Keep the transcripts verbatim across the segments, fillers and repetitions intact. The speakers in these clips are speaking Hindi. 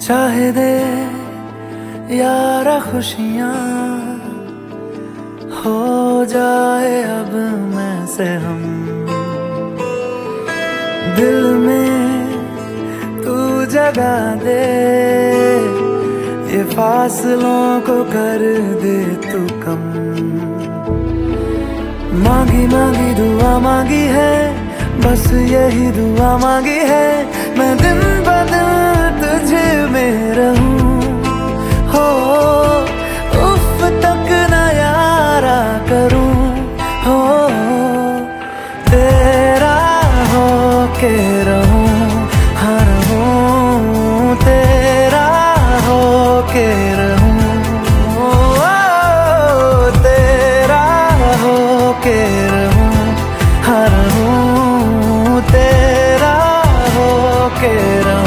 चाहे दे यारा खुशियाँ, हो जाए अब मैं से हम। दिल में तू जगा दे, ये फासलों को कर दे तू कम। मांगी मांगी दुआ मांगी है, बस यही दुआ मांगी है, मैं दिन ब दिन तुझ में रहूं। हो उफ तक न यारा करूं, हो तेरा हो के रहूं, हर हूं तेरा हो के रहूं, ओ तेरा हो के रहूं, हर हूं तेरा हो के रहूं।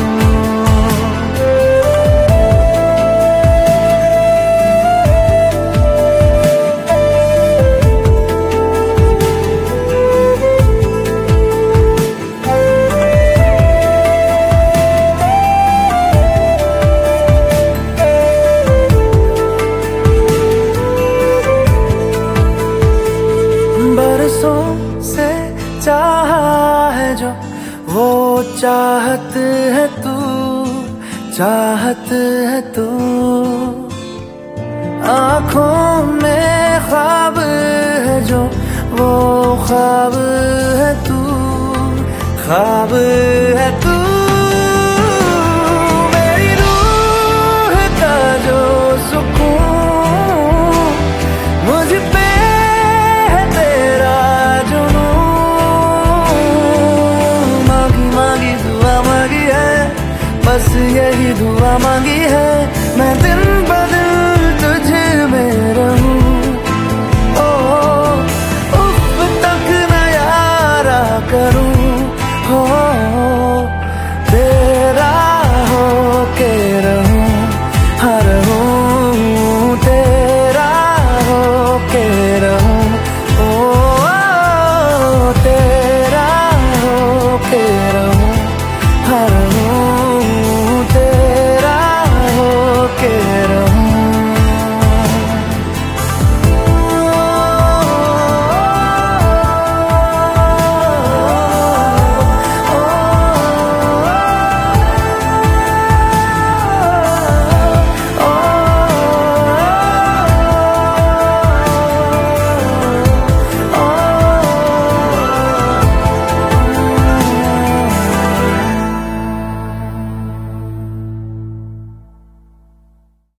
बरसों से चाहा है जो, वो चाहत है तू, चाहत है तू। आँखों में ख्वाब है जो, वो ख्वाब है तू, ख्वाब है तू। मेरी रूह का जो सुकून मुझ पे है तेरा जुनून। मांगी मांगी दुआ मांगी है, बस यही दुआ मांगी है, मैं दिन